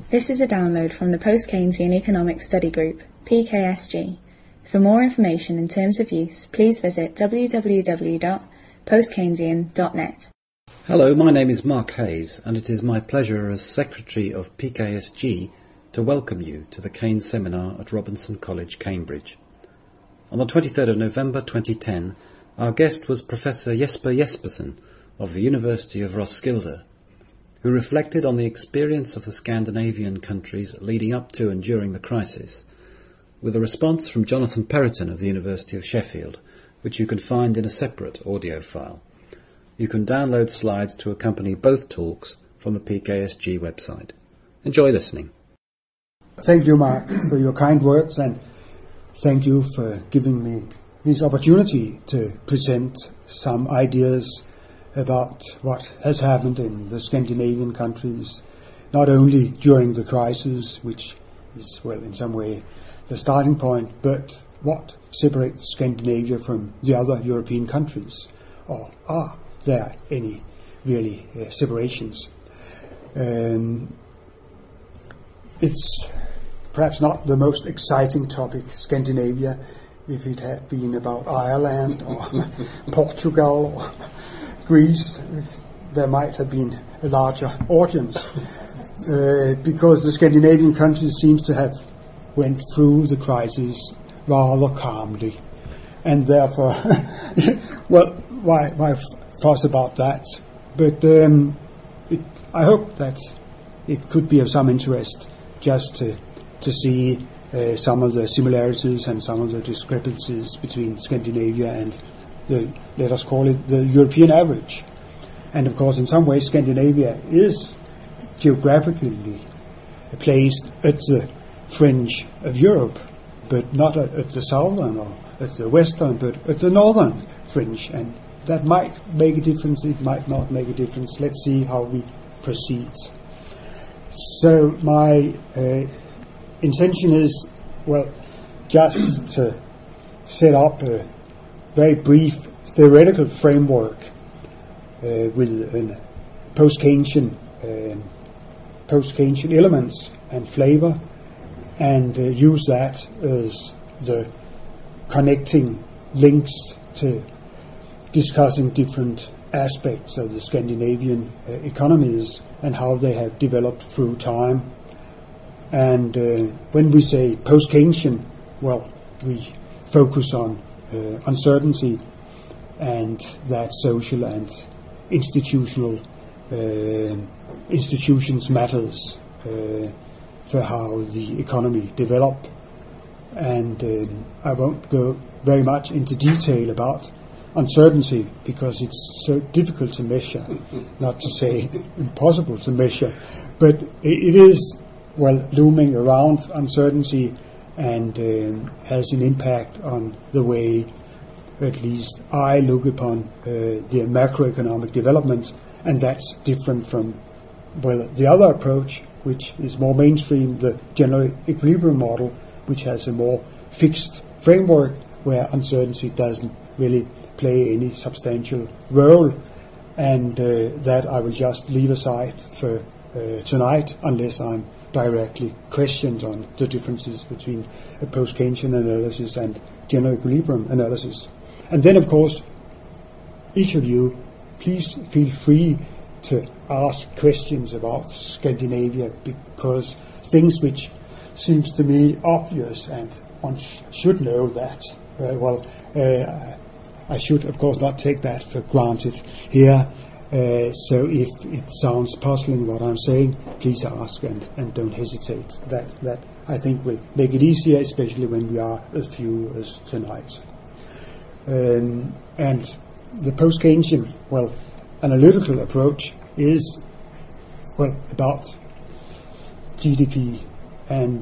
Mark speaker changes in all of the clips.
Speaker 1: This is a download from the Post-Keynesian Economic Study Group, PKSG. For more information and terms of use, please visit www.postkeynesian.net.
Speaker 2: Hello, my name is Mark Hayes, and it is my pleasure as Secretary of PKSG to welcome you to the Keynes Seminar at Robinson College, Cambridge. On the 23rd of November 2010, our guest was Professor Jesper Jespersen of the University of Roskilde, who reflected on the experience of the Scandinavian countries leading up to and during the crisis, with a response from Jonathan Perrotin of the University of Sheffield, which you can find in a separate audio file. You can download slides to accompany both talks from the PKSG website. Enjoy listening.
Speaker 3: Thank you, Mark, for your kind words, and thank you for giving me this opportunity to present some ideas about what has happened in the Scandinavian countries, not only during the crisis, which is, well, in some way the starting point, but what separates Scandinavia from the other European countries, or are there any really separations? It's perhaps not the most exciting topic, Scandinavia. If it had been about Ireland or Portugal or Greece, there might have been a larger audience, because the Scandinavian countries seem to have went through the crisis rather calmly, and therefore, well, why fuss about that? But I hope that it could be of some interest just to see some of the similarities and some of the discrepancies between Scandinavia and let us call it the European average. And of course, in some ways, Scandinavia is geographically placed at the fringe of Europe, but not at the southern or at the western, but at the northern fringe. And that might make a difference, it might not make a difference. Let's see how we proceed. So my intention is, well, just to set up a very brief theoretical framework with post-Keynesian elements and flavor, and use that as the connecting links to discussing different aspects of the Scandinavian economies and how they have developed through time. And when we say post-Keynesian, well, we focus on uncertainty, and that social and institutions matters for how the economy develop. And I won't go very much into detail about uncertainty because it's so difficult to measure, not to say impossible to measure, but it is, well, looming around uncertainty, and has an impact on the way, at least I look upon the macroeconomic development, and that's different from, well, the other approach, which is more mainstream, the general equilibrium model, which has a more fixed framework where uncertainty doesn't really play any substantial role, and that I will just leave aside for tonight, unless I'm directly questioned on the differences between a post-Keynesian analysis and general equilibrium analysis. And then, of course, each of you, please feel free to ask questions about Scandinavia, because things which seems to me obvious, and one should know that, I should, of course, not take that for granted here. So if it sounds puzzling what I'm saying, please ask and don't hesitate. That I think will make it easier, especially when we are as few as tonight. And the post-Keynesian, well, analytical approach is, well, about GDP, and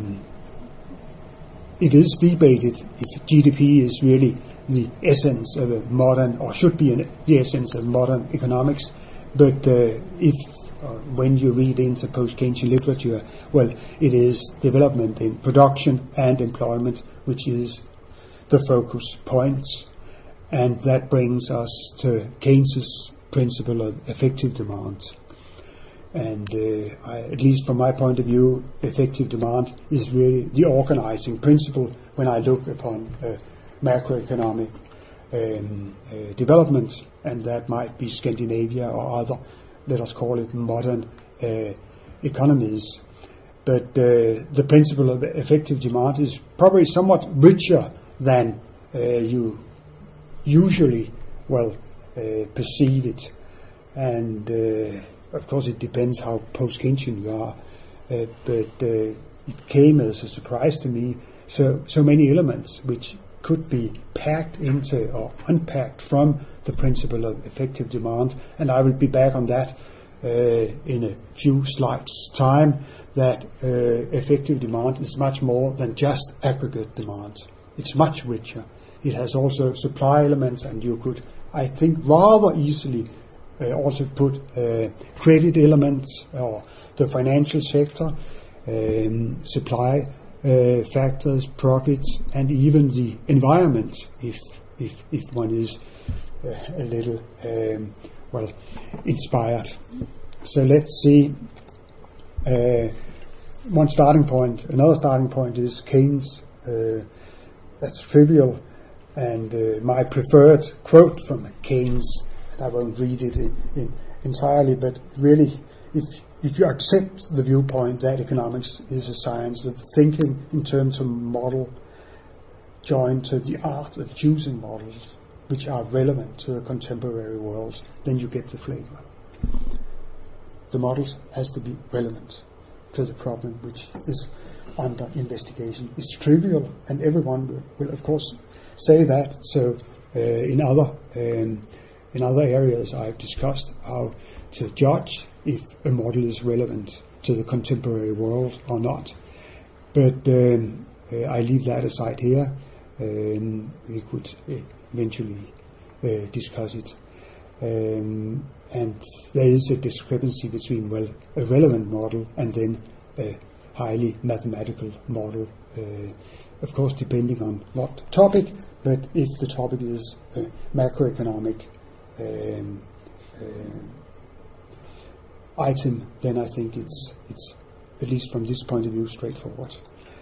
Speaker 3: it is debated if GDP is really the essence of a modern, or should be the essence of modern economics. But when you read into post-Keynesian literature, well, it is development in production and employment which is the focus points, and that brings us to Keynes's principle of effective demand. And at least from my point of view, effective demand is really the organizing principle when I look upon macroeconomic developments, and that might be Scandinavia or other, let us call it modern economies. But the principle of effective demand is probably somewhat richer than you usually perceive it. And of course it depends how post-Keynesian you are, but it came as a surprise to me, so many elements which could be packed into or unpacked from the principle of effective demand, and I will be back on that in a few slides' time, that effective demand is much more than just aggregate demand. It's much richer. It has also supply elements, and you could, I think, rather easily also put credit elements or the financial sector, supply factors, profits, and even the environment, if one is a little inspired. So let's see. One starting point. Another starting point is Keynes. That's trivial, and my preferred quote from Keynes. I won't read it entirely, but really, if you accept the viewpoint that economics is a science of thinking in terms of model, joined to the art of choosing models which are relevant to the contemporary world, then you get the flavor. The models has to be relevant to the problem which is under investigation. It's trivial, and everyone will of course say that. So in other areas I've discussed how to judge if a model is relevant to the contemporary world or not. But I leave that aside here. We could eventually discuss it. And there is a discrepancy between, a relevant model and then a highly mathematical model, of course depending on what topic, but if the topic is macroeconomic item, then I think it's at least from this point of view straightforward.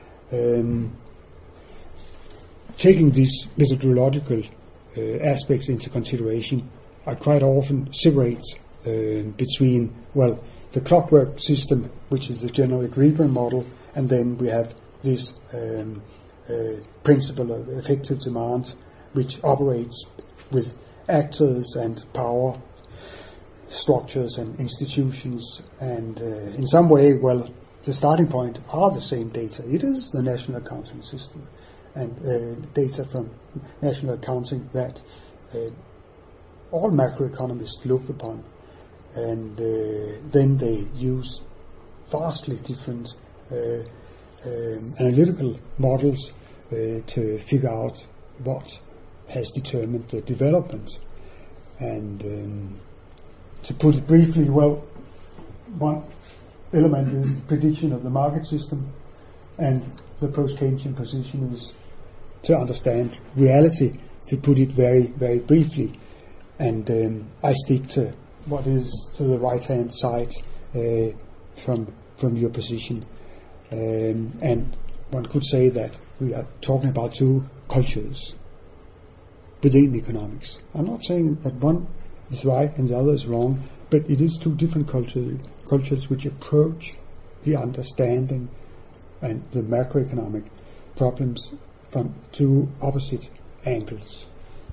Speaker 3: Taking these methodological aspects into consideration, I quite often separate between the clockwork system, which is the general equilibrium model, and then we have this principle of effective demand, which operates with actors and power structures and institutions, and in some way, the starting point are the same data. It is the national accounting system and data from national accounting that all macroeconomists look upon, and then they use vastly different analytical models to figure out what has determined the development. And to put it briefly, one element is the prediction of the market system, and the post-Keynesian position is to understand reality, to put it very, very briefly. And I stick to what is to the right-hand side from your position. And one could say that we are talking about two cultures within economics. I'm not saying that one is right and the other is wrong, but it is two different cultures which approach the understanding and the macroeconomic problems from two opposite angles.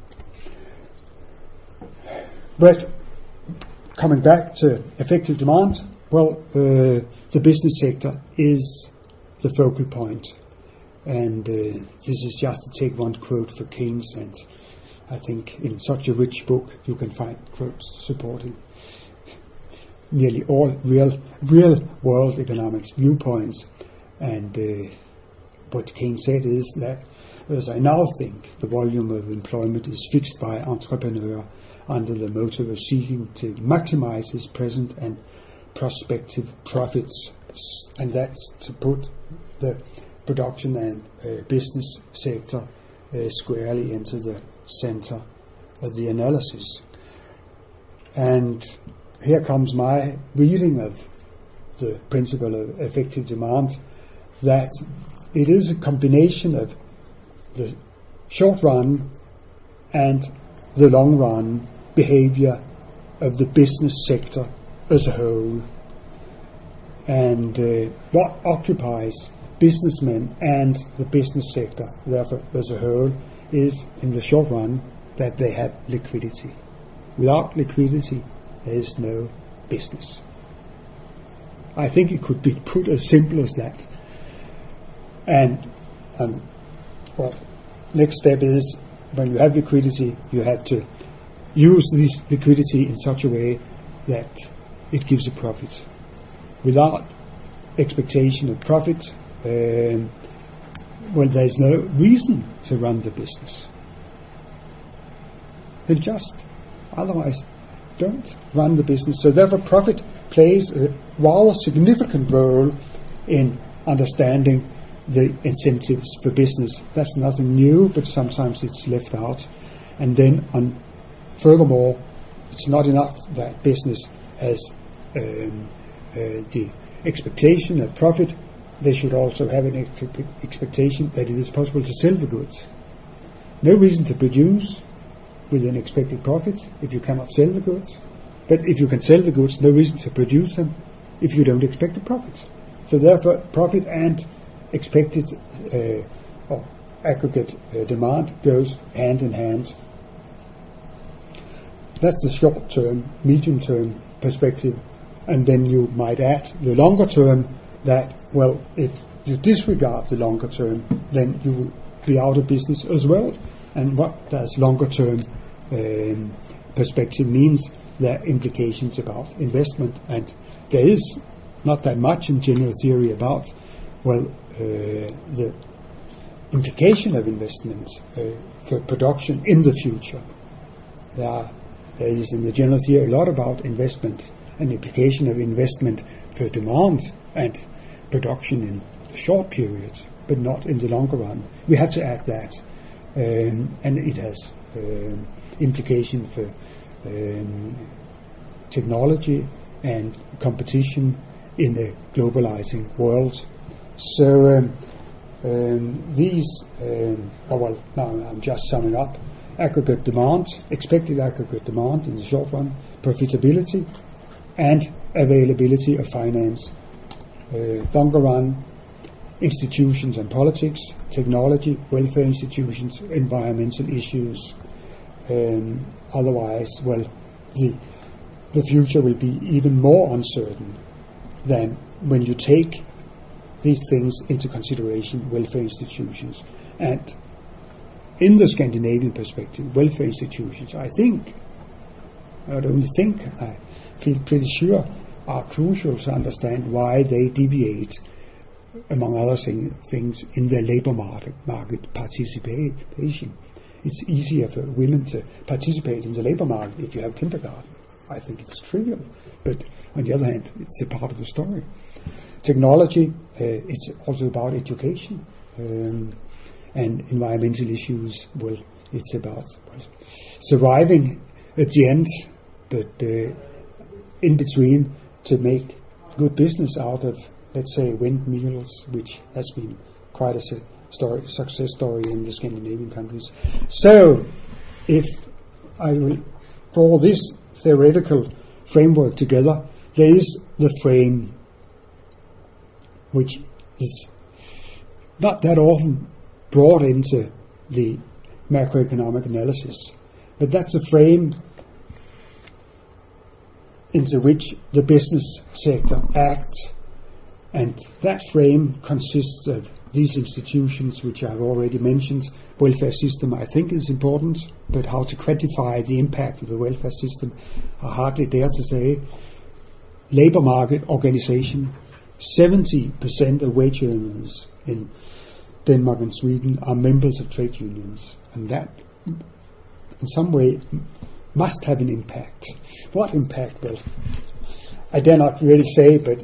Speaker 3: But coming back to effective demand, the business sector is the focal point. And this is just to take one quote for Keynes, and I think in such a rich book you can find quotes supporting nearly all real world economics viewpoints. And what Keynes said is that, as I now think, the volume of employment is fixed by entrepreneur under the motive of seeking to maximize his present and prospective profits, and that's to put the production and business sector squarely into the center of the analysis. And here comes my reading of the principle of effective demand, that it is a combination of the short run and the long run behavior of the business sector as a whole. And what occupies businessmen and the business sector, therefore, as a whole, is in the short run that they have liquidity. Without liquidity, there is no business. I think it could be put as simple as that. And well, next step is, when you have liquidity, you have to use this liquidity in such a way that it gives a profit. Without expectation of profit, well, there's no reason to run the business. They just otherwise don't run the business. So therefore profit plays a rather significant role in understanding the incentives for business. That's nothing new, but sometimes it's left out. And then furthermore, it's not enough that business has the expectation of profit. They should also have an expectation that it is possible to sell the goods. No reason to produce with an expected profit if you cannot sell the goods. But if you can sell the goods, no reason to produce them if you don't expect a profit. So therefore, profit and expected or aggregate demand goes hand in hand. That's the short-term, medium-term perspective. And then you might add the longer term that, well, if you disregard the longer term, then you will be out of business as well. And what does longer term perspective means? There are implications about investment, and there is not that much in general theory about, well, the implication of investment for production in the future. There is in the general theory a lot about investment and implication of investment for demand and production in the short period, but not in the longer run. We have to add that, and it has implication for technology and competition in a globalizing world. So these, well, now I'm just summing up: aggregate demand, expected aggregate demand in the short run, profitability, and availability of finance. Longer run, institutions and politics, technology, welfare institutions, environmental issues. Otherwise, well, the future will be even more uncertain than when you take these things into consideration, welfare institutions. And in the Scandinavian perspective, welfare institutions, I think, not only think, I feel pretty sure, are crucial to understand why they deviate, among other things, in the labour market participation. It's easier for women to participate in the labour market if you have kindergarten. I think it's trivial, but on the other hand, it's a part of the story. Technology, it's also about education, and environmental issues. Well, it's about surviving at the end, but in between, to make good business out of, let's say, windmills, which has been quite a success story in the Scandinavian countries. So, if I will draw this theoretical framework together, there is the frame, which is not that often brought into the macroeconomic analysis, but that's a frame into which the business sector acts, and that frame consists of these institutions which I've already mentioned. Welfare system, I think, is important, but how to quantify the impact of the welfare system, I hardly dare to say. Labour market organization, 70% of wage earners in Denmark and Sweden are members of trade unions, and that in some way must have an impact. What impact? Well, I dare not really say, but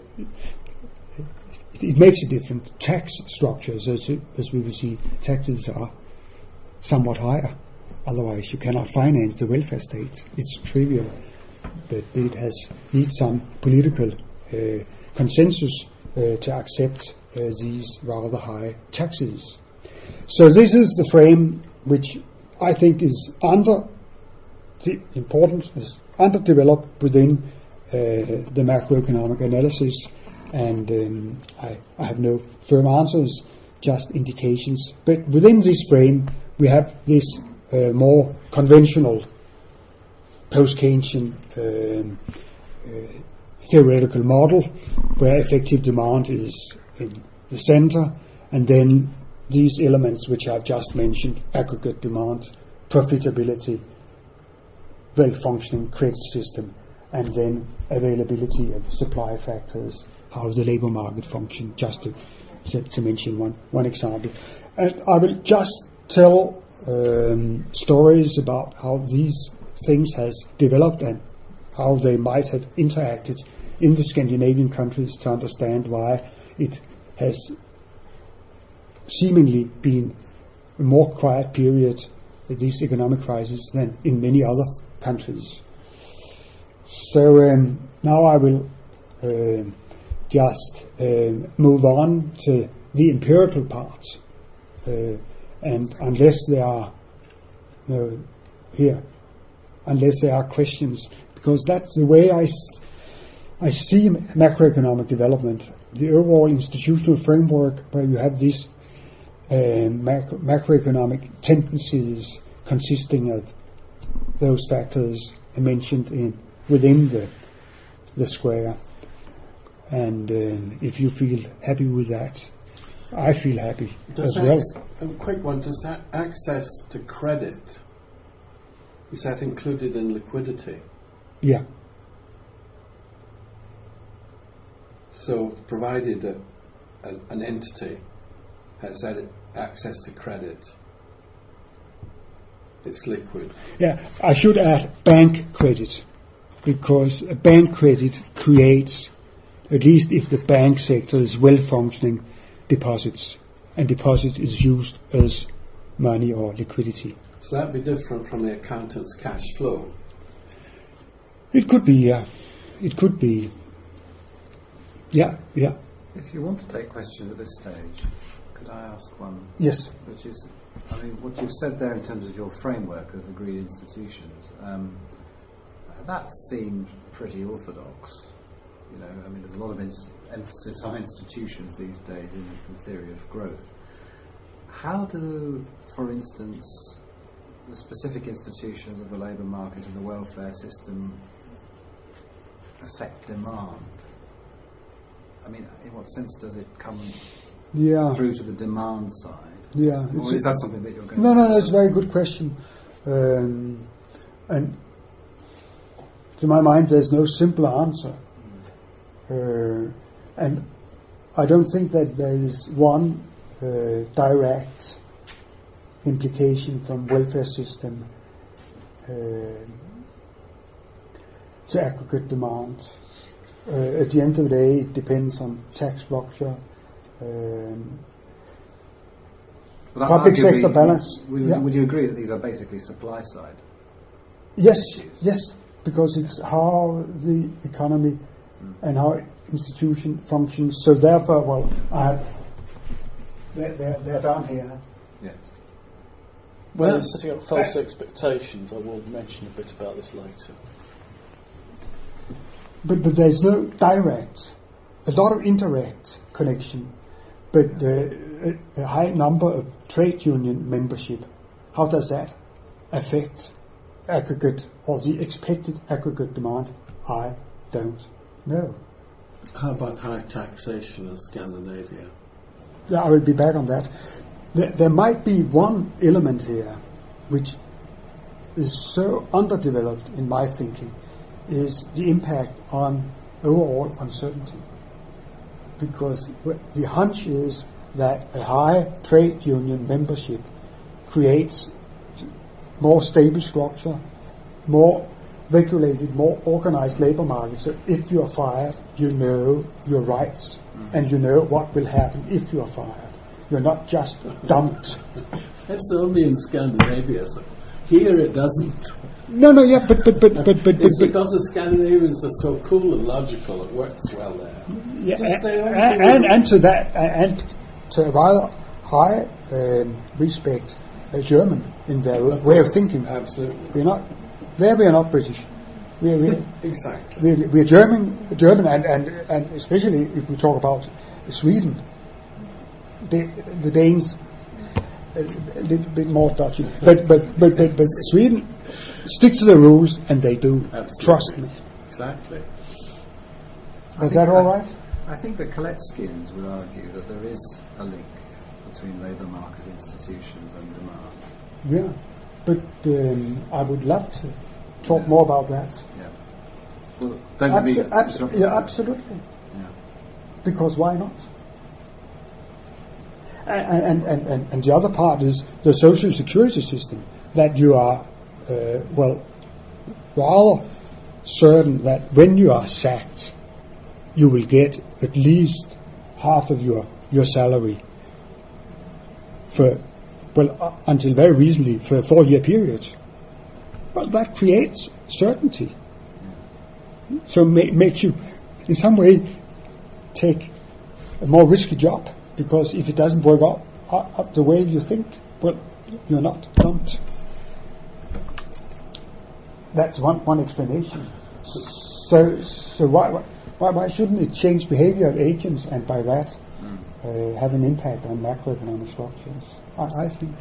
Speaker 3: it makes a difference. Tax structures, as we will see, taxes are somewhat higher. Otherwise, you cannot finance the welfare state. It's trivial, but it needs some political consensus to accept these rather high taxes. So this is the frame which I think is underdeveloped within the macroeconomic analysis, and I have no firm answers, just indications. But within this frame, we have this more conventional post-Keynesian theoretical model, where effective demand is in the center, and then these elements which I've just mentioned: aggregate demand, profitability, well-functioning credit system, and then availability of supply factors, how the labor market functions, just to mention one example. And I will just tell stories about how these things has developed and how they might have interacted in the Scandinavian countries to understand why it has seemingly been a more quiet period with these economic crises than in many other countries. So now I will just move on to the empirical part, and unless there are questions, because that's the way I see macroeconomic development, the overall institutional framework where you have these macroeconomic tendencies consisting of those factors mentioned within the square. And if you feel happy with that, I feel happy as well.
Speaker 4: A quick one, does that access to credit, is that included in liquidity?
Speaker 3: Yeah.
Speaker 4: So provided an entity has that access to credit, it's liquid.
Speaker 3: Yeah, I should add bank credit, because bank credit creates, at least if the bank sector is well functioning, deposits, and deposit is used as money or liquidity.
Speaker 4: So that'd be different from the accountant's cash flow?
Speaker 3: It could be, yeah. It could be. Yeah.
Speaker 5: If you want to take questions at this stage, could I ask one?
Speaker 3: Yes.
Speaker 5: Which is, what you've said there in terms of your framework of agreed institutions, that seemed pretty orthodox. There's a lot of emphasis on institutions these days in the theory of growth. How do, for instance, the specific institutions of the labour market and the welfare system affect demand? In what sense does it come through to the demand side?
Speaker 3: Yeah.
Speaker 5: Or is that something that you're going
Speaker 3: to... No, it's a very good question. And to my mind, there's no simple answer. And I don't think that there is one direct implication from welfare system to aggregate demand. At the end of the day, it depends on tax structure, public sector balance.
Speaker 5: Would you agree that these are basically supply side?
Speaker 3: Yes, because it's how the economy and how institution functions. So therefore, they're down here.
Speaker 5: Yes.
Speaker 4: When it's setting up false expectations, I will mention a bit about this later.
Speaker 3: But there's no direct, a lot of indirect connection, but a high number of trade union membership, how does that affect aggregate or the expected aggregate demand? I don't know.
Speaker 4: How about high taxation in Scandinavia?
Speaker 3: I will be back on that. There might be one element here which is so underdeveloped in my thinking, is the impact on overall uncertainty. Because the hunch is that a high trade union membership creates more stable structure, more regulated, more organized labor market. So if you're fired, you know your rights and you know what will happen if you're fired. You're not just dumped.
Speaker 4: That's only in Scandinavia. So here it doesn't.
Speaker 3: Yeah, but
Speaker 4: It's because the Scandinavians are so cool and logical, it works well there.
Speaker 3: yeah,
Speaker 4: Just they don't
Speaker 3: and to that, and to a rather high respect, German in their way of thinking.
Speaker 4: Absolutely.
Speaker 3: We are not British. We
Speaker 4: Exactly.
Speaker 3: we are German, and especially if we talk about Sweden, the Danes a little bit more dodgy, but Sweden stick to the rules, and they do.
Speaker 4: Absolutely.
Speaker 3: Trust me.
Speaker 4: Exactly.
Speaker 3: Is that all right?
Speaker 5: I think the Kaletskians would argue that there is a link between labour market institutions and demand.
Speaker 3: Yeah, but I would love to talk more about that.
Speaker 5: Yeah. Well, don't be
Speaker 3: Absolutely.
Speaker 5: Yeah.
Speaker 3: Because why not? And the other part is the social security system, that you are rather certain that when you are sacked, you will get at least half of your salary for until very recently for a 4-year period. Well, that creates certainty. So makes you in some way take a more risky job, because if it doesn't work out the way you think, well, you're not dumped. That's one explanation. So why shouldn't it change behavior of agents, and by that have an impact on macroeconomic structures? I think.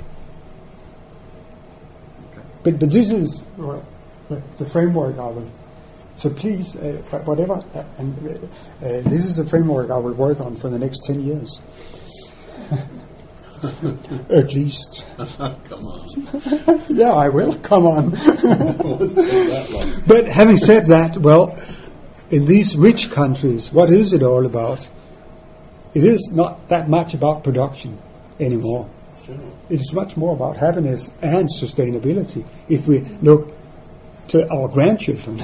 Speaker 5: Okay.
Speaker 3: But this is the framework I will. So please, whatever, this is the framework I will work on for the next 10 years. At least.
Speaker 4: Come on.
Speaker 3: Yeah, I will. Come on.
Speaker 4: It won't take that long.
Speaker 3: But having said that, well, in these rich countries, what is it all about? It is not that much about production anymore.
Speaker 4: Sure.
Speaker 3: It is much more about happiness and sustainability. If we look to our grandchildren,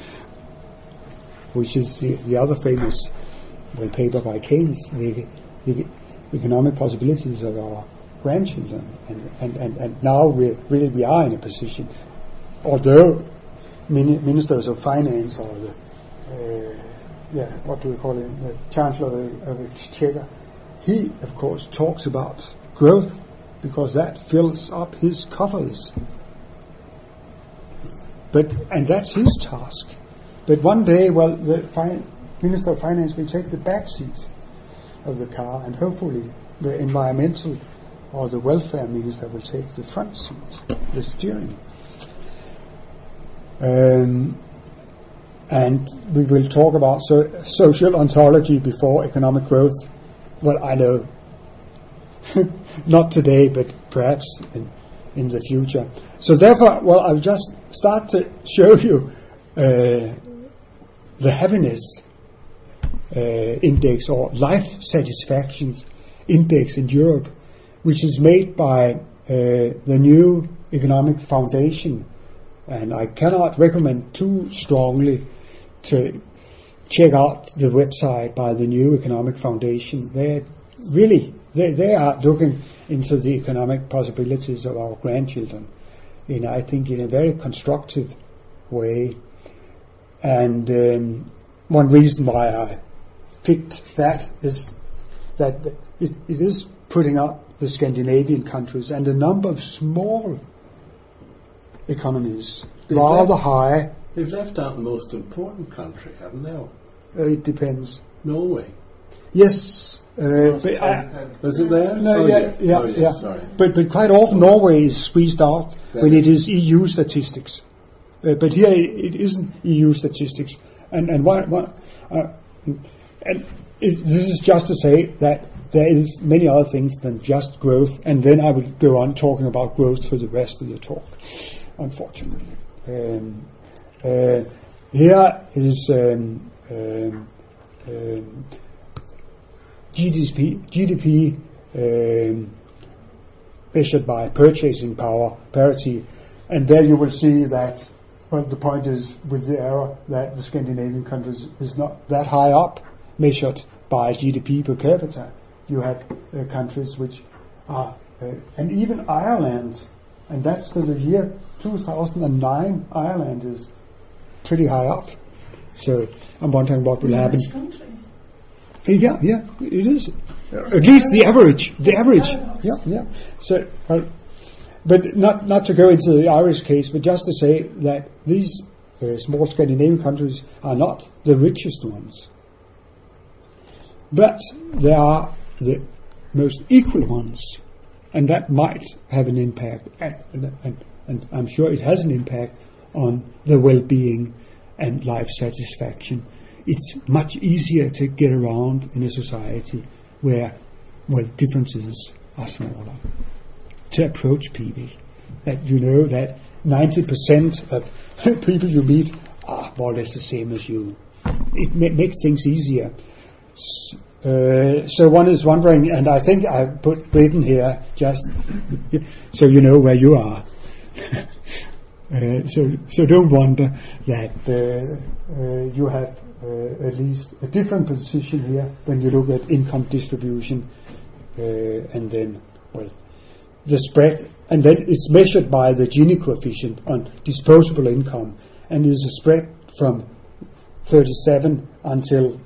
Speaker 3: which is the other famous paper by Keynes, the economic possibilities of our grandchildren, and now we are in a position, although ministers of finance or what do we call it, the Chancellor of the Exchequer, he of course talks about growth because that fills up his coffers. And that's his task. But one day, well, the Minister of Finance will take the back seat of the car, and hopefully the environmental or the welfare minister will take the front seat, the steering. And we will talk about social ontology before economic growth. Well, I know, not today, but perhaps in the future. So therefore, well, I'll just start to show you the happiness index or life satisfaction index in Europe, which is made by the new economic foundation. And I cannot recommend too strongly to check out the website by the new economic foundation. They are looking into the economic possibilities of our grandchildren, I think in a very constructive way. And one reason why I picked that is that it is putting up the Scandinavian countries and a number of small economies rather high.
Speaker 4: They've left out the most important country, haven't they?
Speaker 3: It depends.
Speaker 4: Norway.
Speaker 3: Yes.
Speaker 4: Was it there?
Speaker 3: No,
Speaker 4: yes. Sorry.
Speaker 3: But quite often Norway is squeezed out when it is EU statistics. But here it isn't EU statistics. And this is just to say that there is many other things than just growth. And then I will go on talking about growth for the rest of the talk, unfortunately. Here is GDP measured by purchasing power parity, and there you will see that, well, the point is with the error that the Scandinavian countries is not that high up measured by GDP per capita. You have countries which are, and even Ireland and that's for the year 2009. Ireland is pretty high up. So I'm wondering what will happen.
Speaker 4: Which country?
Speaker 3: Yeah, it is. At least the average. Yeah. So, but not to go into the Irish case, but just to say that these small Scandinavian countries are not the richest ones, but they are the most equal ones, and that might have an impact, and I'm sure it has an impact on the well-being and life satisfaction. It's much easier to get around in a society where, well, differences are smaller. To approach people, that you know that 90% of people you meet are more or less the same as you. It makes things easier. So one is wondering, and I think I put Britain here just so you know where you are. So don't wonder that you have at least a different position here when you look at income distribution, and then, well, the spread, and then it's measured by the Gini coefficient on disposable income, and there's a spread from 37 until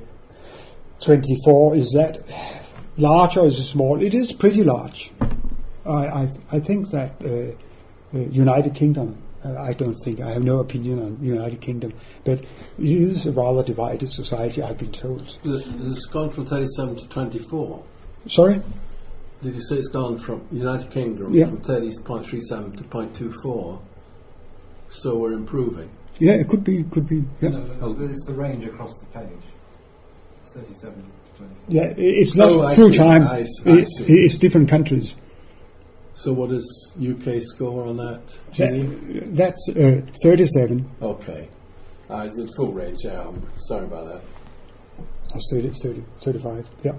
Speaker 3: 24. Is that large or is it small? It is pretty large. I think that United Kingdom, I don't think, I have no opinion on United Kingdom, but it is a rather divided society, I've been told.
Speaker 4: It's gone from 37 to 24.
Speaker 3: Sorry?
Speaker 4: Did you say it's gone from United Kingdom from 30.37 to 0.24? So we're improving.
Speaker 3: Yeah, it could be. Yeah.
Speaker 5: No, it's the range across the page. It's 37 to 24.
Speaker 3: Yeah, it's not
Speaker 4: I
Speaker 3: full
Speaker 4: see.
Speaker 3: time.
Speaker 4: I see.
Speaker 3: It's different countries.
Speaker 4: So what is UK score on that? Gini?
Speaker 3: That's 37.
Speaker 4: Okay. The full range, yeah. I'm sorry about that.
Speaker 3: Or 30, 35, yeah.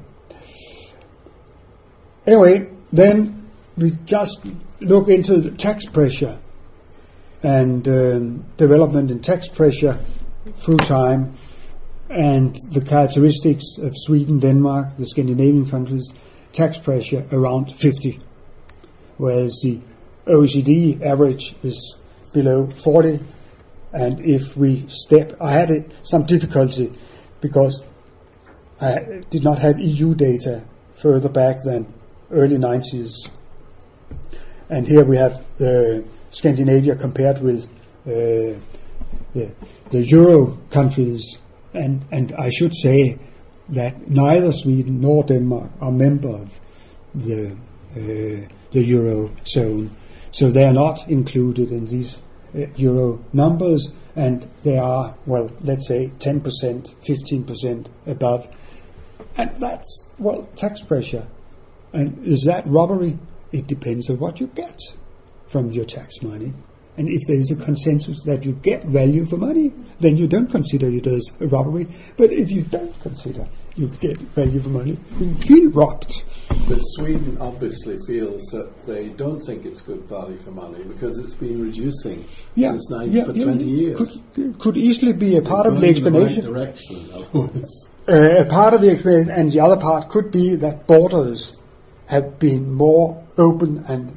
Speaker 3: Anyway, then we just look into the tax pressure and development in tax pressure through time, and the characteristics of Sweden, Denmark, the Scandinavian countries, tax pressure around 50, whereas the OECD average is below 40. And if we I had some difficulty because I did not have EU data further back than early 90s. And here we have Scandinavia compared with the Euro countries. And I should say that neither Sweden nor Denmark are member of the Euro zone. So they are not included in these Euro numbers, and they are, well, let's say 10%, 15% above. And that's, well, tax pressure. And is that robbery? It depends on what you get from your tax money. And if there is a consensus that you get value for money, then you don't consider it as a robbery. But if you don't consider you get value for money, you feel robbed.
Speaker 4: But Sweden obviously feels that they don't think it's good value for money because it's been reducing since 20 years.
Speaker 3: Could easily be a part of the explanation.
Speaker 4: In the right direction, in other words.
Speaker 3: A part of the explanation, and the other part could be that borders have been more open and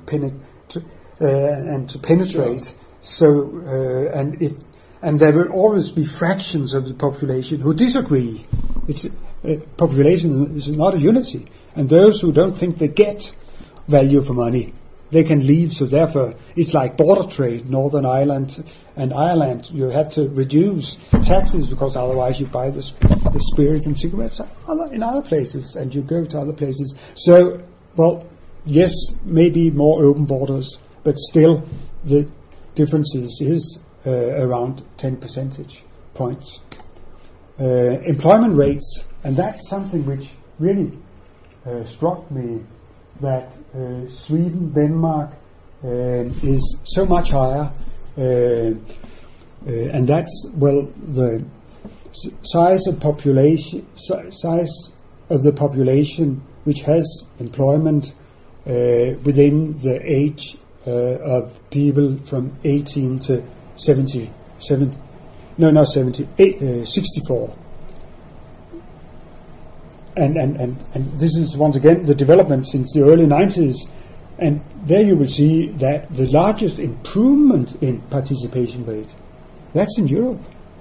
Speaker 3: to penetrate. Sure. So and there will always be fractions of the population who disagree. It's population is not a unity, and those who don't think they get value for money, they can leave. So therefore, it's like border trade. Northern Ireland and Ireland, you have to reduce taxes because otherwise you buy the spirit and cigarettes in other places, and you go to other places. So, well, yes, maybe more open borders, but still the differences is around 10 percentage points. Employment rates, and that's something which really struck me, that Sweden, Denmark is so much higher, and that's, well, the size of the population which has employment within the age of people from 18 to 64. And this is once again the development since the early 90s, And there you will see that the largest improvement in participation rate, that's in Europe.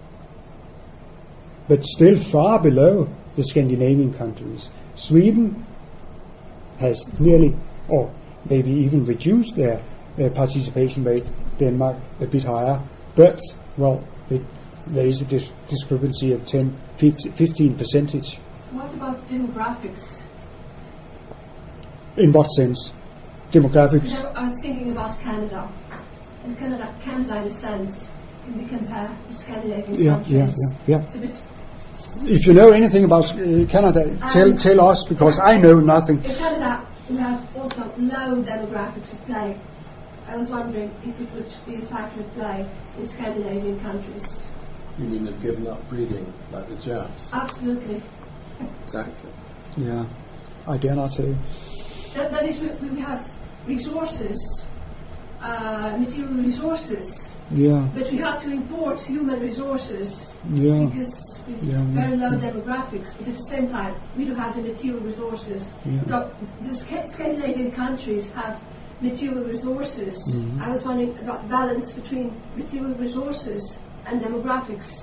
Speaker 3: But still far below the Scandinavian countries. Sweden has nearly, or maybe even reduced their participation rate. Denmark a bit higher. But, well, there is a discrepancy of 15%.
Speaker 6: What about demographics?
Speaker 3: In what sense? Demographics?
Speaker 6: I was thinking about Canada. And Canada in a sense, can be compared with Scandinavian countries.
Speaker 3: Yeah.
Speaker 6: It's a bit.
Speaker 3: If you know anything about Canada, tell us, because I know nothing.
Speaker 6: In Canada, we have also low demographics at play. I was wondering if it would be a factor at play in Scandinavian countries.
Speaker 4: You mean they've given up breeding, like the Japs?
Speaker 6: Absolutely.
Speaker 4: Exactly.
Speaker 3: Yeah, I dare not say.
Speaker 6: That is, we have resources, material resources, but we have to import human resources because we have very low demographics, but at the same time we don't have the material resources. So the Scandinavian countries have material resources. I was wondering about balance between material resources and demographics.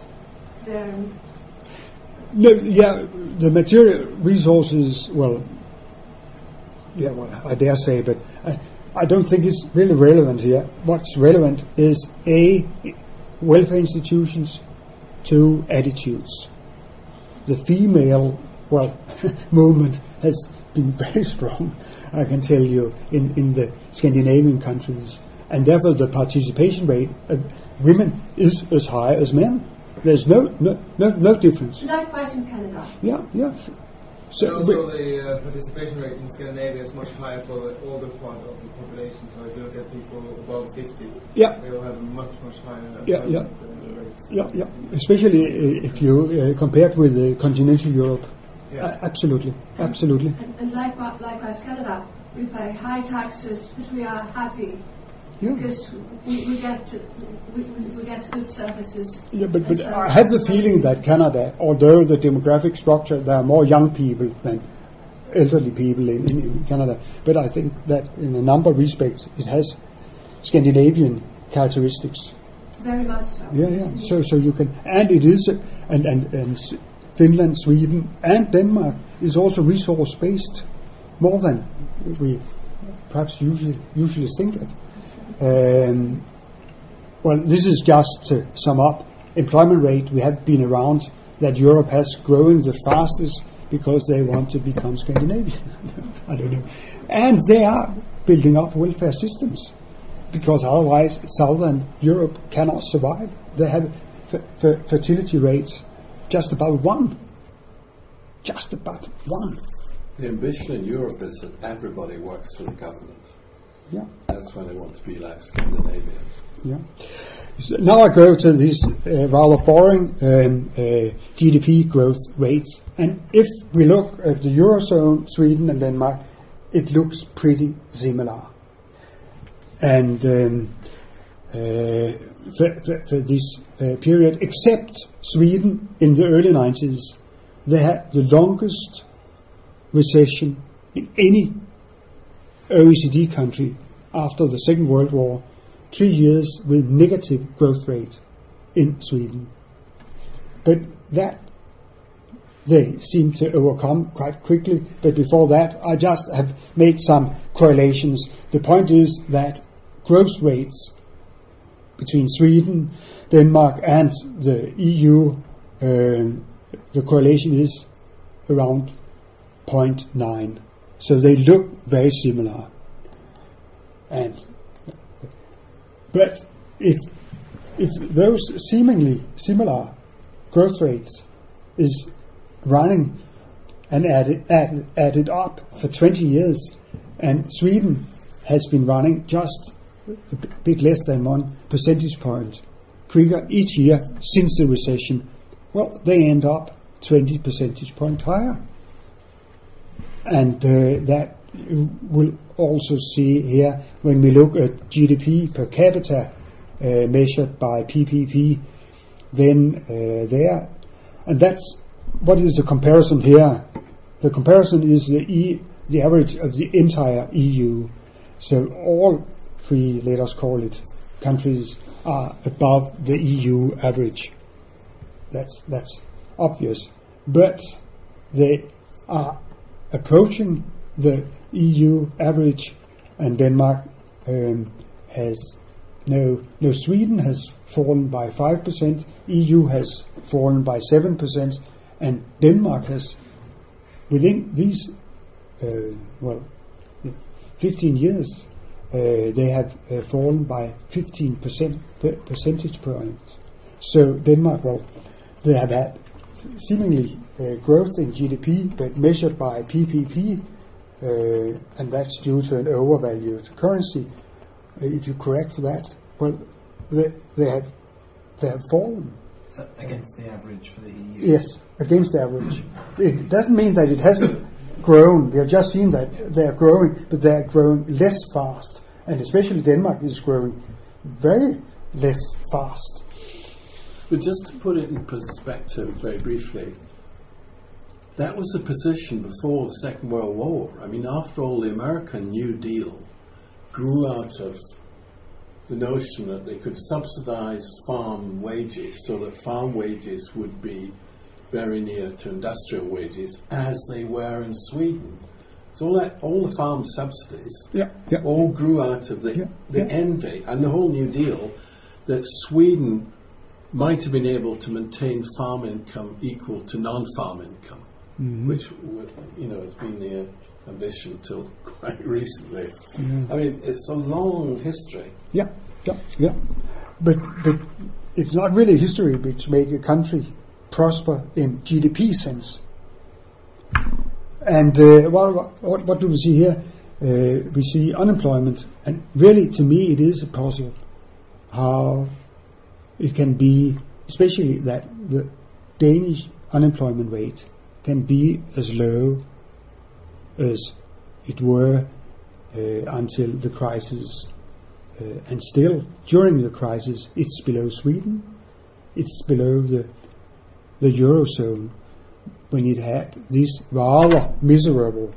Speaker 3: The material resources, I dare say, but I don't think it's really relevant here. What's relevant is A, welfare institutions, 2, attitudes. The female, movement has been very strong, I can tell you, in the Scandinavian countries, and therefore the participation rate of women is as high as men. There's no difference.
Speaker 6: Likewise in Canada.
Speaker 3: Yeah.
Speaker 7: So also the participation rate in Scandinavia is much higher for the older part of the population. So if you look at people above 50, they will have a much higher rates.
Speaker 3: Yeah. Especially if you compare it with continental Europe. Absolutely.
Speaker 6: And likewise Canada, we pay high taxes, but we are happy. Because we get good services.
Speaker 3: But I have the feeling that Canada, although the demographic structure, there are more young people than elderly people in Canada, but I think that in a number of respects it has Scandinavian characteristics.
Speaker 6: Very much so.
Speaker 3: Yeah. So you can, and it is, and Finland, Sweden, and Denmark is also resource based, more than we perhaps usually think of. This is just to sum up. Employment rate, we have been around that Europe has growing the fastest because they want to become Scandinavian. I don't know. And they are building up welfare systems because otherwise Southern Europe cannot survive. They have fertility rates just about 1. Just about 1.
Speaker 4: The ambition in Europe is that everybody works for the government.
Speaker 3: Yeah.
Speaker 4: That's why they want to be like Scandinavia.
Speaker 3: Yeah. So now I go to these rather boring GDP growth rates. And if we look at the Eurozone, Sweden and Denmark, it looks pretty similar. And for this period, except Sweden in the early 90s, they had the longest recession in any OECD country after the Second World War, 3 years with negative growth rate in Sweden. But that they seem to overcome quite quickly. But before that, I just have made some correlations. The point is that growth rates between Sweden, Denmark and the EU, the correlation is around 0.9. So they look very similar. But if those seemingly similar growth rates is running and added up for 20 years, and Sweden has been running just a bit less than 1 percentage point quicker each year since the recession, they end up 20 percentage point higher. And that you will also see here when we look at GDP per capita measured by PPP, then there, and that's what is the comparison here. The comparison is the average of the entire EU, So all three, let us call it, countries are above the EU average. That's obvious. But they are approaching the EU average, and Denmark has Sweden has fallen by 5%, EU has fallen by 7%, and Denmark has, within these 15 years, they have fallen by 15 percentage points. So Denmark, they have had seemingly growth in GDP, but measured by PPP, and that's due to an overvalued currency. If you correct for that, they have fallen.
Speaker 5: So against the average for the EU?
Speaker 3: Yes, against the average. It doesn't mean that it hasn't grown. We have just seen that they are growing, but they are growing less fast, and especially Denmark is growing very less fast.
Speaker 4: But just to put it in perspective very briefly, that was the position before the Second World War. I mean, after all, the American New Deal grew out of the notion that they could subsidize farm wages so that farm wages would be very near to industrial wages as they were in Sweden. So all the farm subsidies all grew out of the envy and the whole New Deal that Sweden might have been able to maintain farm income equal to non-farm income, which has been the ambition till quite recently. I mean, it's a long history.
Speaker 3: Yeah. But it's not really history which make a country prosper in GDP sense. And what do we see here? We see unemployment, and really, to me, it is a puzzle how it can be, especially that the Danish unemployment rate can be as low as it were until the crisis, and still during the crisis it's below Sweden, it's below the Eurozone, when it had this rather miserable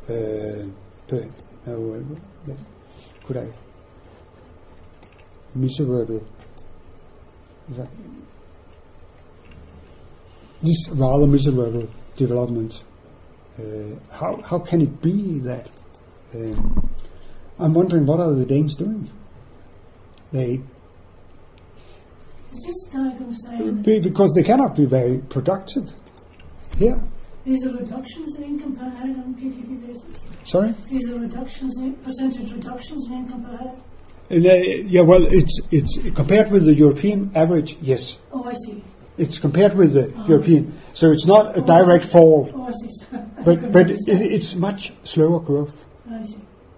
Speaker 3: this rather miserable development. How can it be that? I'm wondering, what are the Danes doing? Because they cannot be very productive here.
Speaker 6: These are reductions in income per head on a PPP basis.
Speaker 3: Sorry?
Speaker 6: These are percentage reductions in income per head.
Speaker 3: It's compared with the European average, yes.
Speaker 6: Oh, I see.
Speaker 3: It's compared with the European, so it's not a direct fall.
Speaker 6: Oh, I see.
Speaker 3: But it's much slower growth.
Speaker 6: I see.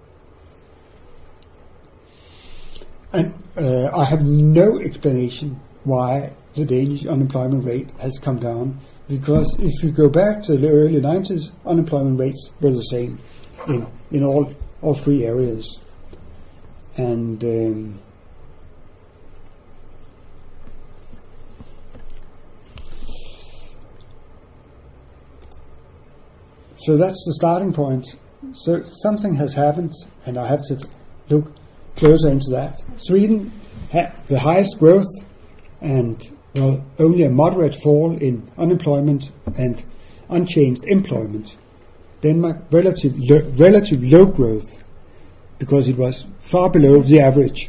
Speaker 3: And I have no explanation why the Danish unemployment rate has come down, because if you go back to the early 90s, unemployment rates were the same in all three areas. And so that's the starting point. So something has happened, and I have to look closer into that. Sweden had the highest growth and only a moderate fall in unemployment and unchanged employment. Denmark, relative low growth, because it was far below the average.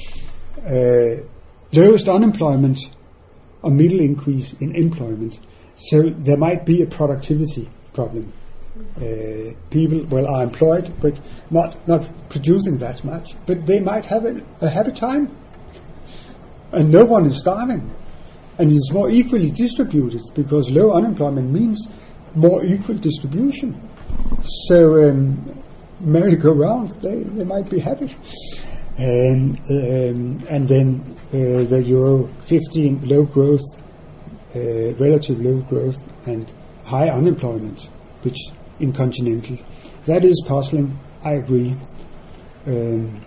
Speaker 3: Lowest unemployment, a middle increase in employment. So there might be a productivity problem. People are employed, but not producing that much. But they might have a happy time, and no one is starving, and it's more equally distributed, because low unemployment means more equal distribution. So merry-go-round, they might be happy. And then the Euro 15 low growth, relative low growth, and high unemployment, which in continental. That is puzzling, I agree. When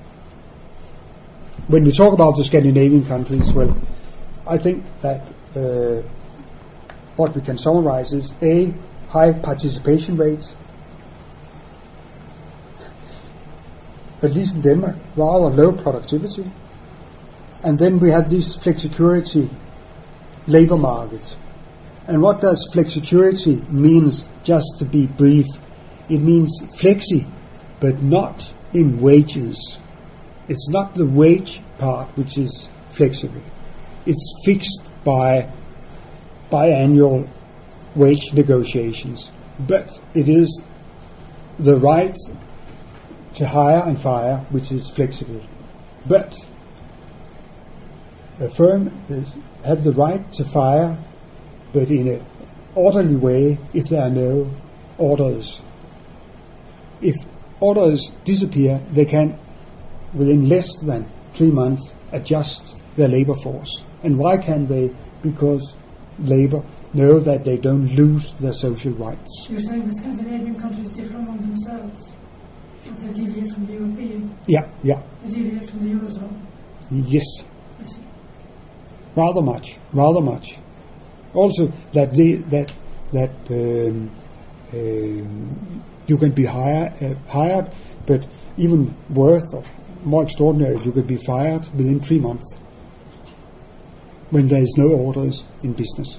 Speaker 3: we talk about the Scandinavian countries, I think that what we can summarize is A, high participation rates, at least in Denmark, rather low productivity. And then we have this flexicurity labor market. And what does flexicurity means, just to be brief? It means flexi, but not in wages. It's not the wage part which is flexible. It's fixed by annual wage negotiations. But it is the right to hire and fire which is flexible. But a firm have the right to fire, but in an orderly way if there are no orders. If orders disappear, they can, within less than 3 months, adjust their labor force. And why can they? Because labor know that they don't lose their social rights.
Speaker 6: You're saying the Scandinavian countries differ among themselves? They deviate from the European?
Speaker 3: Yeah.
Speaker 6: They deviate from the Eurozone?
Speaker 3: Yes. Rather much. Also, that you can be hired, but even worse or more extraordinary, you could be fired within 3 months when there is no orders in business.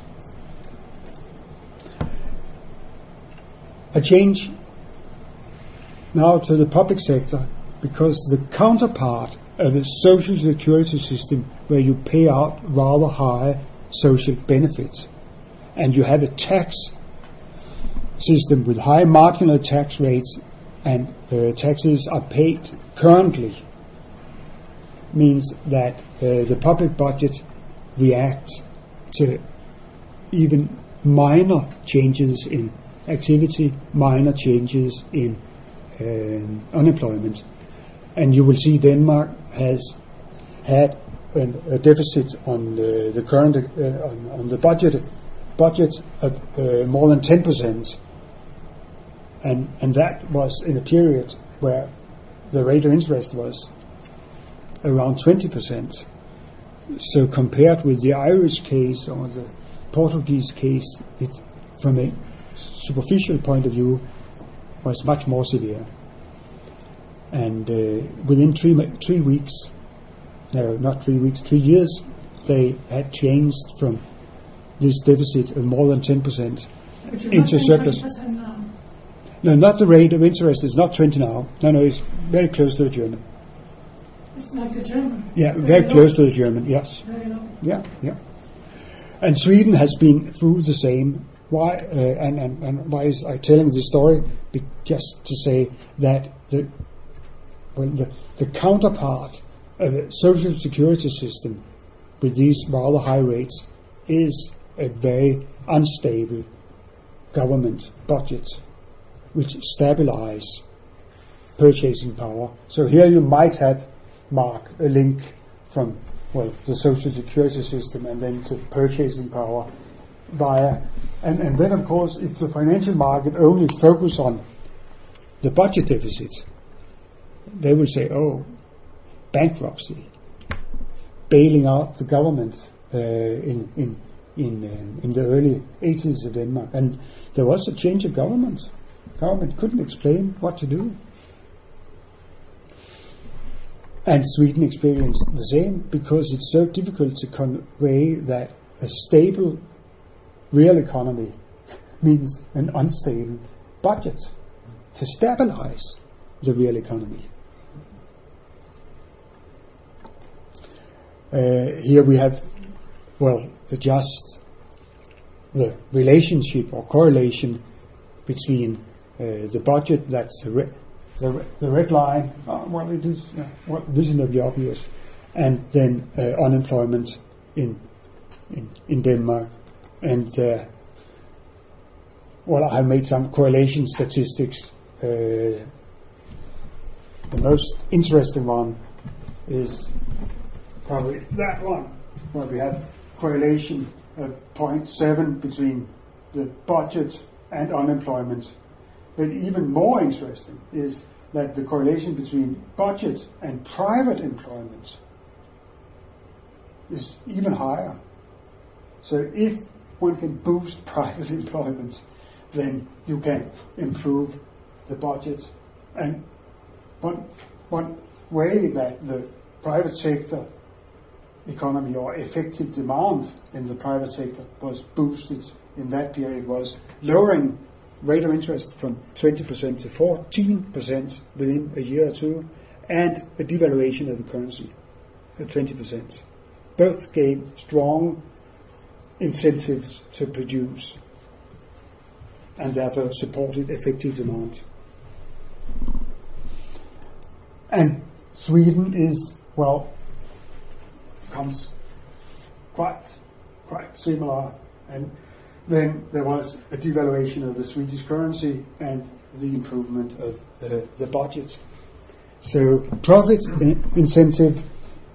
Speaker 3: A change now to the public sector, because the counterpart of a social security system where you pay out rather high social benefits, and you have a tax system with high marginal tax rates, and taxes are paid currently, means that the public budget reacts to even minor changes in activity, minor changes in unemployment. And you will see Denmark has had a deficit on the current on the budget of more than 10%, and that was in a period where the rate of interest was around 20%. So compared with the Irish case or the Portuguese case, it, from a superficial point of view, was much more severe. And within 3 weeks, no, not 3 weeks, 3 years, they had changed from this deficit of more than 10% into surplus.
Speaker 6: Now.
Speaker 3: No, not the rate of interest. It's not 20 now. No, it's very close to the German.
Speaker 6: It's like the German.
Speaker 3: Yeah, very close to the German. Yes.
Speaker 6: Very low.
Speaker 3: Yeah. And Sweden has been through the same. Why? And why is I telling this story? Just to say that the counterpart of a social security system with these rather high rates is a very unstable government budget which stabilize purchasing power. So here you might have, Mark, a link from the social security system and then to purchasing power via, and then of course if the financial market only focus on the budget deficit, they will say, oh, bankruptcy, bailing out the government in the early 80s of Denmark. And there was a change of government. Government couldn't explain what to do. And Sweden experienced the same, because it's so difficult to convey that a stable real economy means an unstable budget to stabilize the real economy. Here we have, just the relationship or correlation between the budget, that's the red line, it is reasonably obvious, and then unemployment in Denmark. And I made some correlation statistics. The most interesting one is probably that one, where we have correlation of 0.7 between the budget and unemployment. But even more interesting is that the correlation between budget and private employment is even higher. So if one can boost private employment, then you can improve the budget. And one way that the private sector economy or effective demand in the private sector was boosted in that period was lowering rate of interest from 20% to 14% within a year or two, and a devaluation of the currency at 20%. Both gave strong incentives to produce and therefore supported effective demand. And Sweden is, comes quite similar, and then there was a devaluation of the Swedish currency and the improvement of the budget. So profit incentive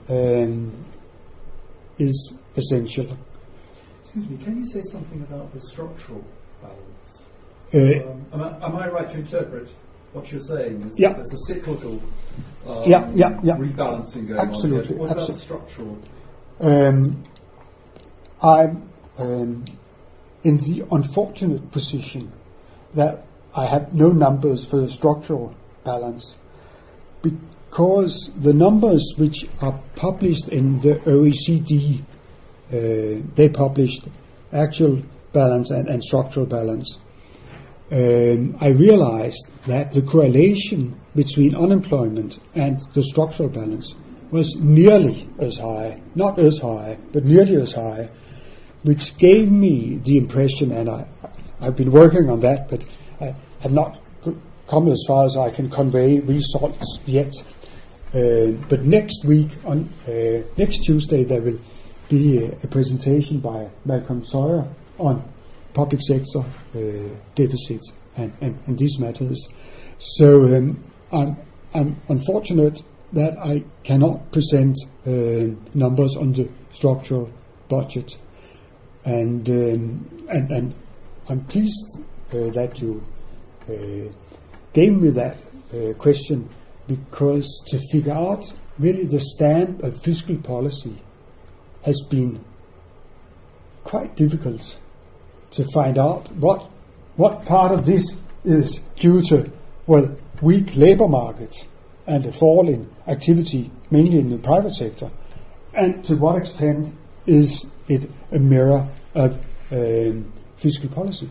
Speaker 3: is essential.
Speaker 2: Excuse me, can you say something about the structural balance? Am I right to interpret what you're saying? Is that there's a cyclical rebalancing going
Speaker 3: absolutely,
Speaker 2: on here? What about the
Speaker 3: absolutely.
Speaker 2: structural?
Speaker 3: I'm in the unfortunate position that I have no numbers for the structural balance, because the numbers which are published in the OECD, they published actual balance and structural balance. I realized that the correlation between unemployment and the structural balance was nearly as high, not as high, but nearly as high, which gave me the impression, and I've been working on that, but I have not come as far as I can convey results yet. But next week, on next Tuesday, there will be a presentation by Malcolm Sawyer on public sector deficit and these matters. So I'm unfortunate that I cannot present numbers on the structural budget, and I'm pleased that you gave me that question, because to figure out really the stand of fiscal policy has been quite difficult. To find out what part of this is due to weak labour markets and a fall in activity, mainly in the private sector, and to what extent is it a mirror of fiscal policy.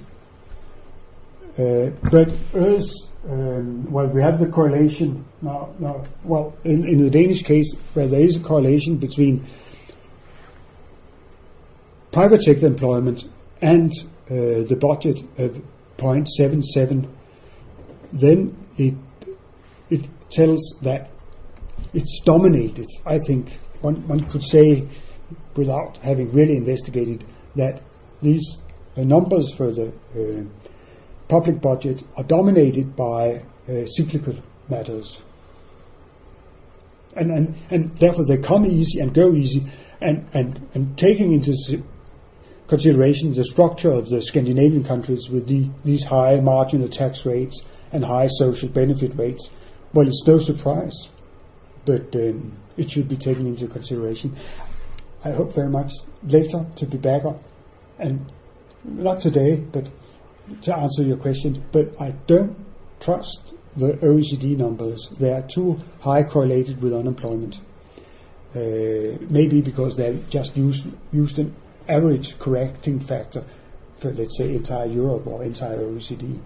Speaker 3: But as we have the correlation now. In the Danish case, where there is a correlation between private sector employment and the budget of 0.77, then it tells that it's dominated. I think one could say, without having really investigated, that these numbers for the public budget are dominated by cyclical matters, and therefore they come easy and go easy, and taking into consideration the structure of the Scandinavian countries with these high marginal tax rates and high social benefit rates, it's no surprise, but it should be taken into consideration. I hope very much later to be back up, and not today, but to answer your question. But I don't trust the OECD numbers. They are too high correlated with unemployment. Maybe because they just used an average correcting factor for, let's say, entire Europe or entire OECD.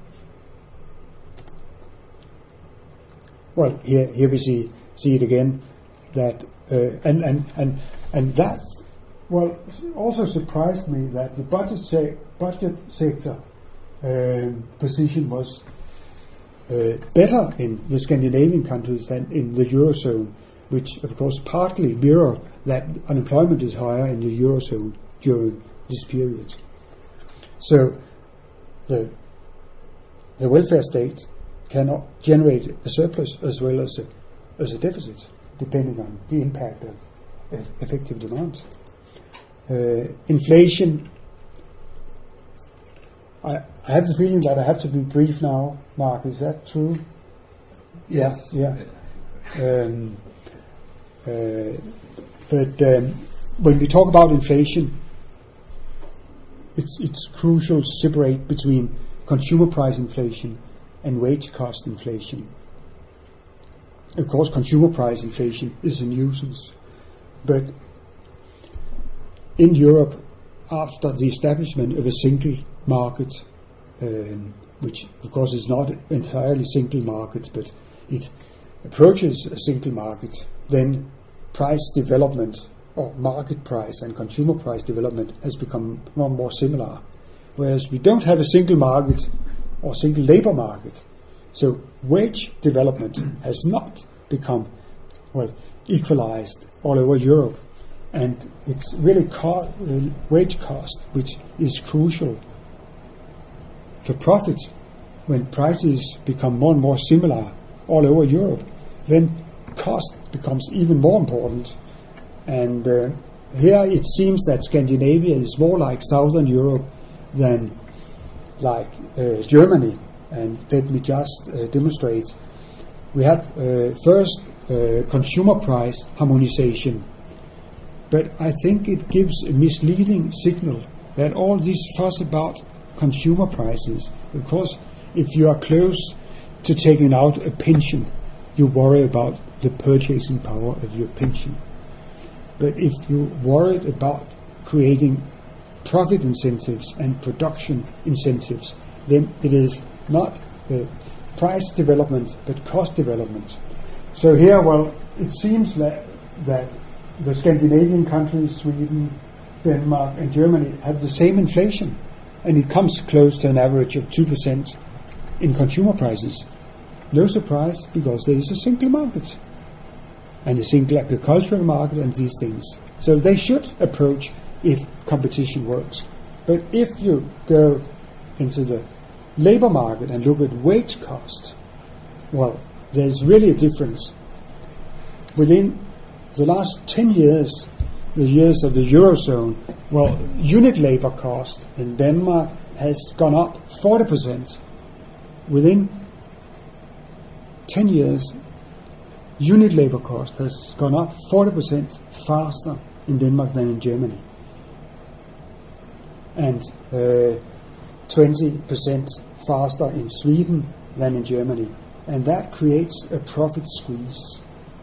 Speaker 3: Here we see it again, that and that also surprised me that the budget sector position was better in the Scandinavian countries than in the Eurozone, which of course partly mirror that unemployment is higher in the Eurozone during this period. So the welfare state cannot generate a surplus as well as a deficit, depending on the impact of effective demand. Inflation. I have the feeling that I have to be brief now, Mark. Is that true?
Speaker 5: Yes.
Speaker 3: Yeah.
Speaker 5: Yes, I think so.
Speaker 3: But when we talk about inflation, it's crucial to separate between consumer price inflation and wage cost inflation. of course, consumer price inflation is a nuisance. But in Europe, after the establishment of a single market, which of course is not entirely single market, but it approaches a single market, then price development, or market price and consumer price development, has become more and more similar. Whereas we don't have a single market or single labor market. So wage development has not become, equalized all over Europe. And it's really wage cost which is crucial for profit. When prices become more and more similar all over Europe, then cost becomes even more important. And here it seems that Scandinavia is more like Southern Europe than like Germany. And let me just demonstrate. We have first consumer price harmonization. But I think it gives a misleading signal that all this fuss about consumer prices, because if you are close to taking out a pension, you worry about the purchasing power of your pension. But if you worried about creating profit incentives and production incentives, then it is not price development but cost development. So here, it seems that the Scandinavian countries, Sweden, Denmark and Germany, have the same inflation, and it comes close to an average of 2% in consumer prices. No surprise, because there is a single market and a single agricultural market and these things. So they should approach if competition works. But if you go into the labor market and look at wage cost, there's really a difference. Within the last 10 years, the years of the Eurozone, unit labor cost in Denmark has gone up 40%. Within 10 years, unit labor cost has gone up 40% faster in Denmark than in Germany. And 20% faster in Sweden than in Germany. And that creates a profit squeeze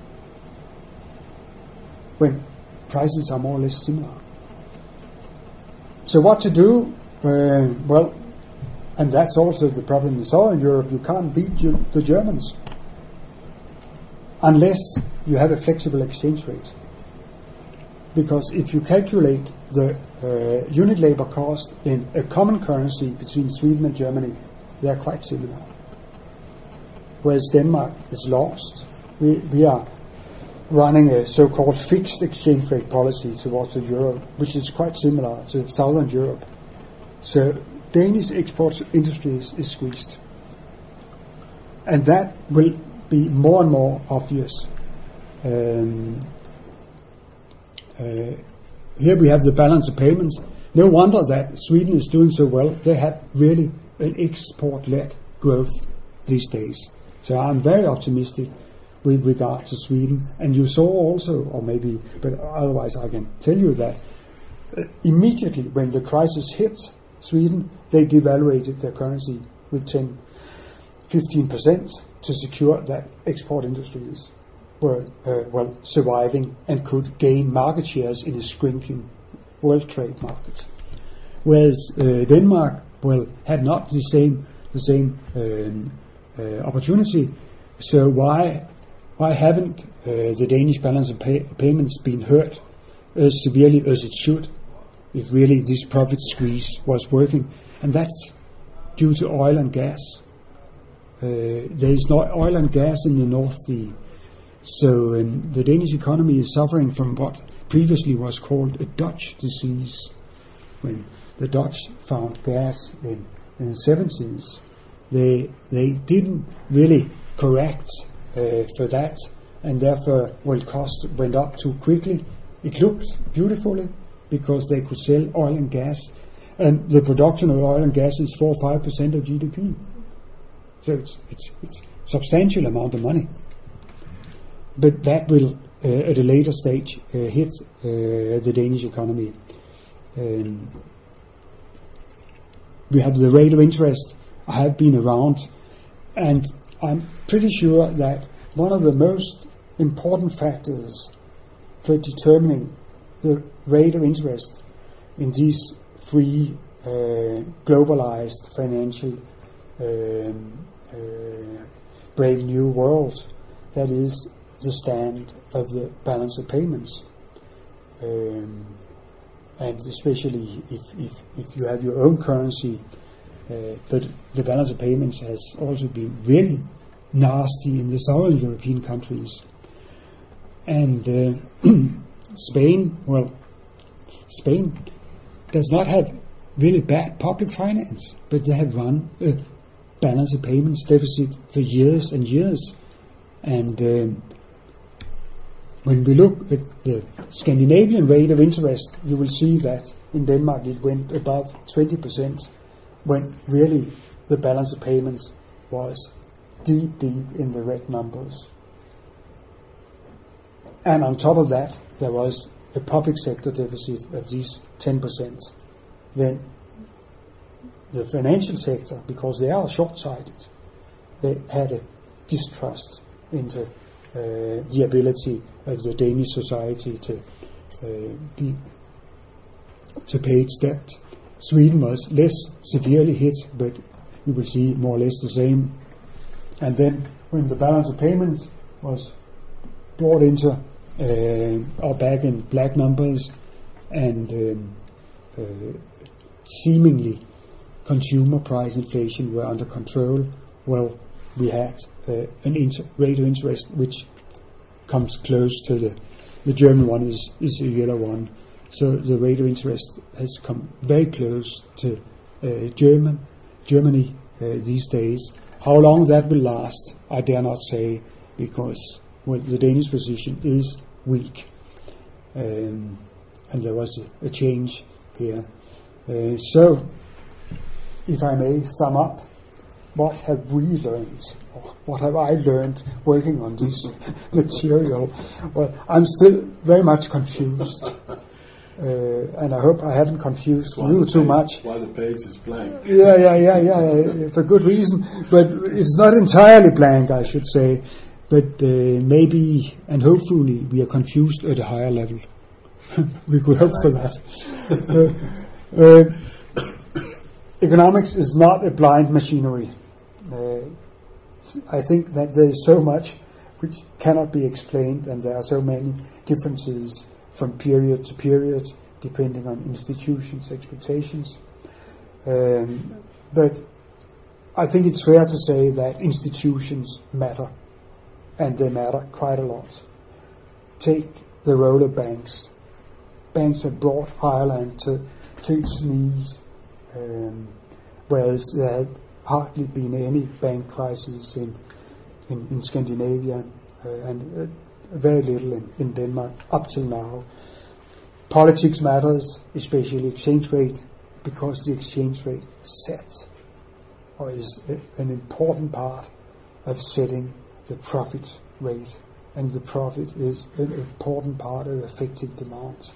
Speaker 3: when prices are more or less similar. So what to do? And that's also the problem in Southern Europe. You can't beat the Germans unless you have a flexible exchange rate. Because if you calculate the unit labor cost in a common currency between Sweden and Germany, they are quite similar. Whereas Denmark is lost. We are running a so-called fixed exchange rate policy towards the euro, which is quite similar to Southern Europe. So Danish export industry is squeezed. And that will be more and more obvious. Here we have the balance of payments. No wonder that Sweden is doing so well. They have really an export-led growth these days. So I'm very optimistic with regard to Sweden. And you saw also, but otherwise I can tell you that immediately when the crisis hit Sweden, they devaluated their currency with 10-15% to secure that export industries were surviving and could gain market shares in a shrinking world trade market. Whereas Denmark had not the same opportunity. So why haven't the Danish balance of payments been hurt as severely as it should, if really this profit squeeze was working? And that's due to oil and gas. There is no oil and gas in the North Sea. So the Danish economy is suffering from what previously was called a Dutch disease. When the Dutch found gas in the 70s, they didn't really correct for that, and therefore costs went up too quickly. It looked beautifully because they could sell oil and gas, and the production of oil and gas is 4 or 5% of GDP. So it's substantial amount of money. But that will at a later stage hit the Danish economy. We have the rate of interest. I have been around, and I'm pretty sure that one of the most important factors for determining the rate of interest in these free, globalized financial brave new world, that is the stand of the balance of payments. And especially if you have your own currency, but the balance of payments has also been really nasty in the southern European countries. And Spain does not have really bad public finance, but they have run a balance of payments deficit for years and years. And when we look at the Scandinavian rate of interest, you will see that in Denmark it went above 20%, when really the balance of payments was deep in the red numbers. And on top of that, there was a public sector deficit of these 10%. Then the financial sector, because they are short-sighted, they had a distrust into the ability of the Danish society to pay its debt. Sweden was less severely hit, but you will see more or less the same. And then when the balance of payments was brought into or back in black numbers, and seemingly consumer price inflation were under control, well, we had an rate of interest which comes close to the German one is the yellow one. So the rate of interest has come very close to Germany these days. How long that will last, I dare not say, because the Danish position is weak, and there was a change here. So, if I may sum up, what have we learned? Or what have I learned working on this material? Well, I'm still very much confused. And I hope I haven't confused you too much.
Speaker 4: Why the page is blank.
Speaker 3: Yeah, for good reason. But it's not entirely blank, I should say. But maybe and hopefully we are confused at a higher level. We could hope for that. Economics is not a blind machinery. I think that there is so much which cannot be explained, and there are so many differences from period to period, depending on institutions' expectations. But I think it's fair to say that institutions matter, and they matter quite a lot. Take the role of banks. Banks have brought Ireland to its knees, whereas there had hardly been any bank crisis in Scandinavia, and very little in Denmark up till now. Politics matters, especially exchange rate, because the exchange rate sets, or is an important part of setting the profit rate, and the profit is an important part of effective demand.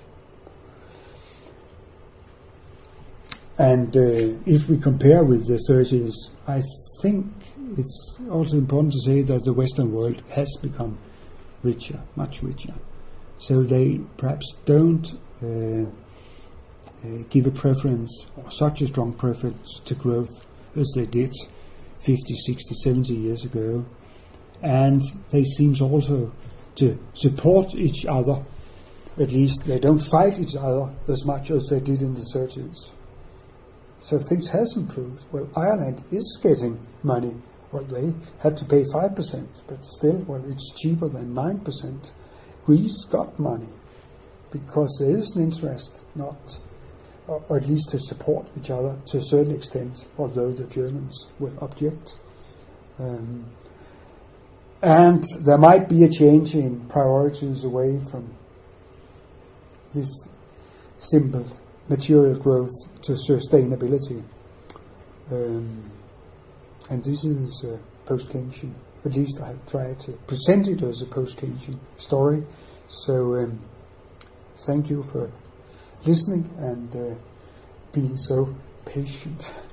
Speaker 3: And if we compare with the 30s, I think it's also important to say that the Western world has become richer, much richer. So they perhaps don't give a preference, or such a strong preference, to growth as they did 50, 60, 70 years ago. And they seem also to support each other. At least they don't fight each other as much as they did in the 30s. So things has improved. Well, Ireland is getting money. Well, they have to pay 5%, but still, well, it's cheaper than 9%. Greece got money because there is an interest, not, or at least to support each other to a certain extent, although the Germans will object. And there might be a change in priorities away from this simple material growth to sustainability. And this is post-Keynesian. At least I have tried to present it as a post-Keynesian story. So thank you for listening and being so patient.